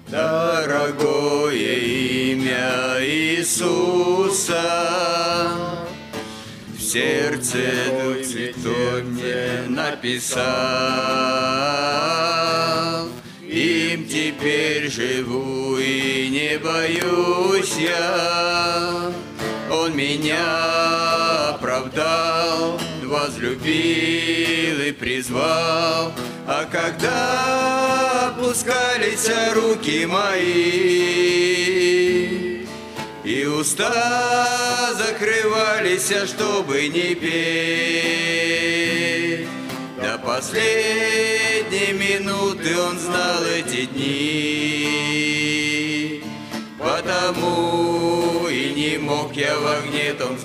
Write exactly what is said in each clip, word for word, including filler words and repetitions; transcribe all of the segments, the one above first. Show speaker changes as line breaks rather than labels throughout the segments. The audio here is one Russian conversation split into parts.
Дорогое имя Иисуса в сердце Дух Святой мне написал. Им теперь живу и не боюсь я. Он меня оправдал, возлюбил и призвал. А когда опускались руки мои, и уста закрывались, чтобы не петь, до последней минуты он знал эти дни. Потому и не мог я в огне том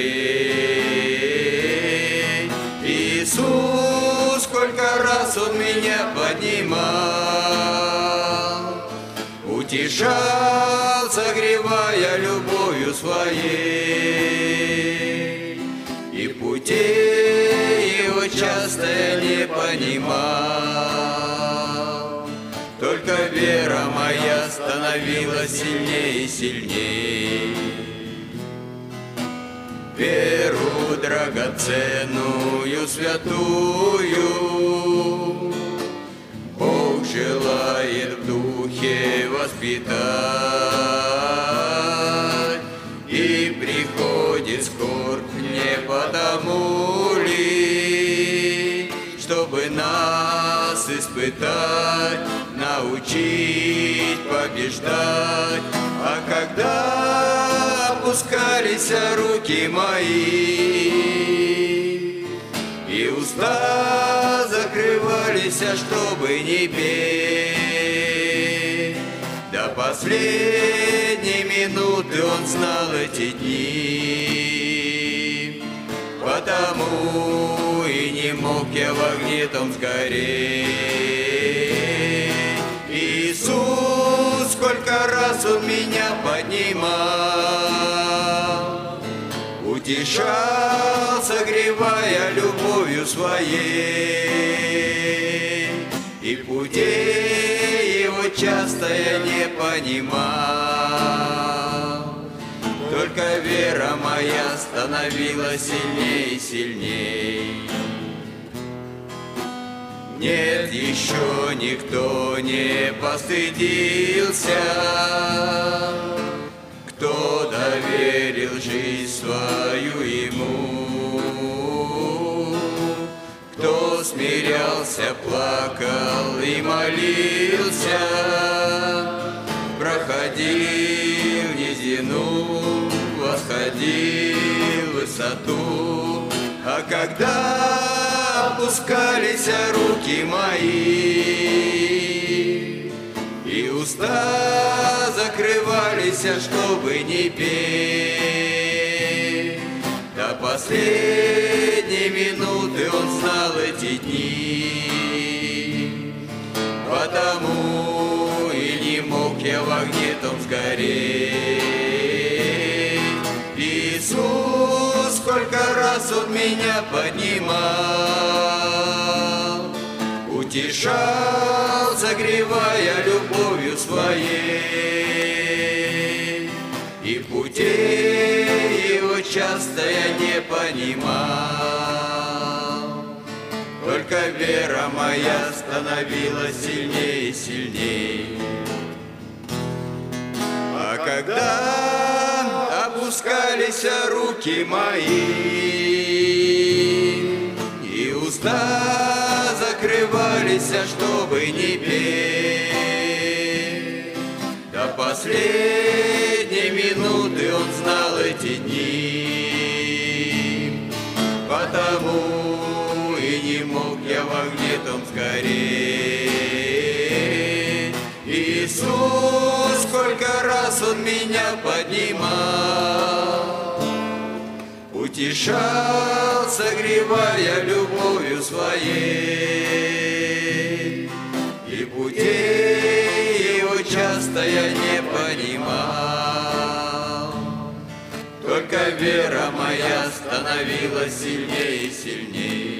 сгореть. Иисус, сколько раз Он меня поднимал, утешал, согревая любовью своей, и путей Его часто я не понимал. Только вера моя становилась сильнее и сильнее. Веру драгоценную, святую Бог желает в духе воспитать, и приходит скорбь не потому ли, чтобы нас испытать, научить побеждать. А когда опускались руки мои, и уста закрывались, чтобы не петь, до последней минуты Он знал эти дни. Потому и не мог я в огне том сгореть. Иисус, сколько раз Он меня поднимал, утешал, согревая любовью своей, и путей Его часто я не понимал. Только вера моя становилась сильней и сильней. Нет, еще никто не постыдился, кто доверил жизнь свою Ему, кто смирялся, плакал и молился, проходил низину, восходил высоту. А когда опускались руки мои, и уста закрывались, чтобы не петь, до последней минуты Он знал эти дни. Потому и не мог я в огне том сгореть. Иисус, сколько раз Он меня поднимал, утешал, согревая любовью своей, и путей Его часто я не понимал. Только вера моя становилась сильнее и сильнее. А когда опускались руки мои, и уста закрывались, чтобы не петь, до последней минуты Он знал эти дни. Потому и не мог я в огне том сгореть. Иисус, сколько раз Он меня поднимал, утешал, согревая любовью своей, и путей Его часто я не понимал. Только вера моя становилась сильнее и сильнее.